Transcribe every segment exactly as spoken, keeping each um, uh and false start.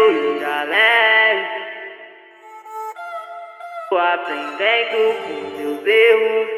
ir além. Tô aprendendo com meus erros.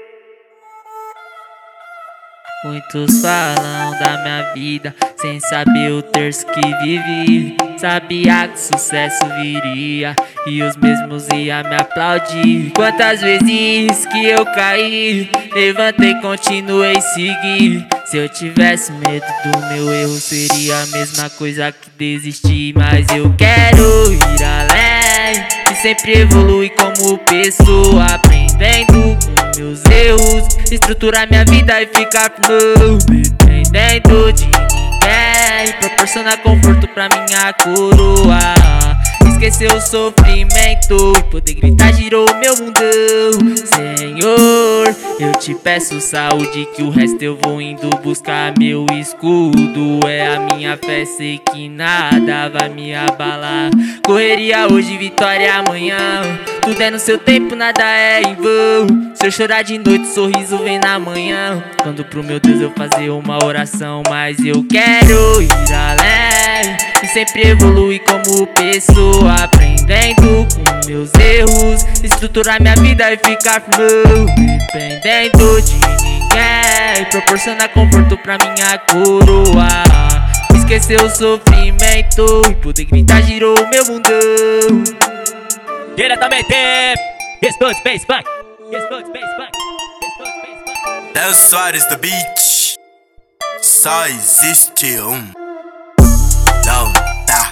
Muitos falam da minha vida sem saber o terço que vivi. Sabia que sucesso viria e os mesmos iam me aplaudir. Quantas vezes que eu caí, levantei, continuei seguir. Se eu tivesse medo do meu erro, seria a mesma coisa que desistir. Mas eu quero ir além e sempre evoluir como pessoa, aprendendo com meus erros, estruturar minha vida e ficar não dependendo de ninguém, proporcionar conforto pra minha coroa, esquecer o sofrimento e poder gritar girou meu mundão. Senhor, eu te peço saúde, que o resto eu vou indo buscar. Meu escudo é a minha fé, sei que nada vai me abalar. Correria hoje, vitória amanhã, tudo é no seu tempo, nada é em vão. Se eu chorar de noite, sorriso vem na manhã, quando pro meu Deus eu fazer uma oração. Mas eu quero ir além e sempre evoluir como pessoa, aprendendo com meus erros, estruturar minha vida e ficar não dependendo de ninguém, proporcionar conforto pra minha coroa, esquecer o sofrimento e poder gritar girou meu mundão. Diretamente, Estúdio Space Funk, Estúdio Space Funk, Estúdio Space Funk. Léo Soares do beat, só existe um. Não dá,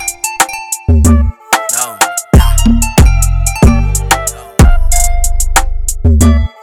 não dá, não dá.